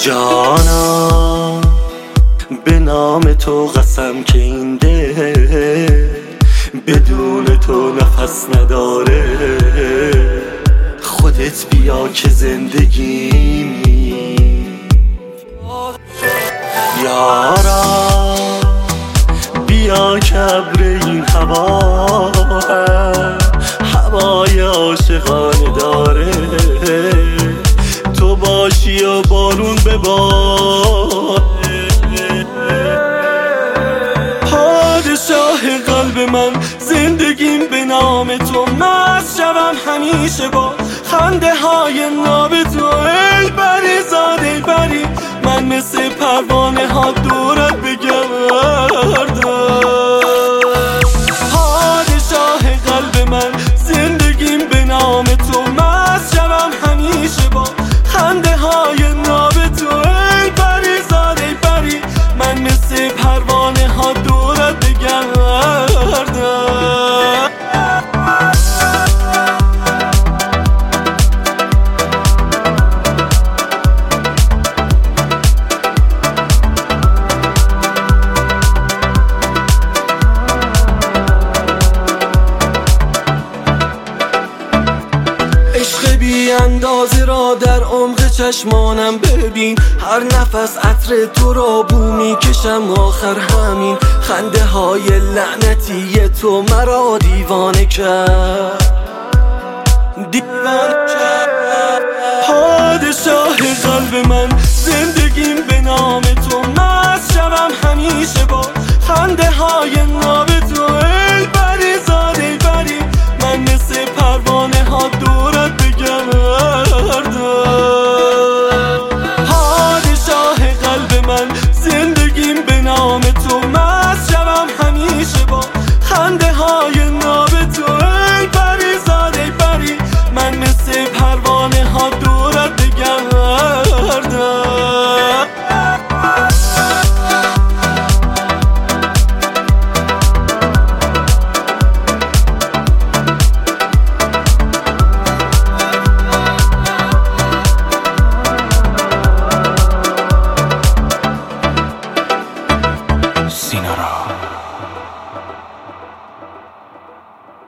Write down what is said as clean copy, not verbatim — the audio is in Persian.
جانا به نام تو قسم که این دل بدون تو نفس نداره. خودت بیا که زندگیمی یارا، بیا که ابر این هوای عاشقانه داره. تو باشی و بارون بباره. پادشاه قلب من، زندگیم به نام تو. مست شوم همیشه با خنده های ناب تو. ای پری زاد ای پری، من مثل پروانه ها دورت بگردم. پادشاه قلب من، زندگیم به نام تو. مست شوم همیشه با خنده های ناب تو. ای پری زاد ای پری، من مثل پروانه ها دورت بگردم. عشق بی اندازه را در عمق چشمانم ببین. هر نفس عطر تو را بو میکشم. آخر همین خنده های لعنتی تو مرا دیوانه کرد.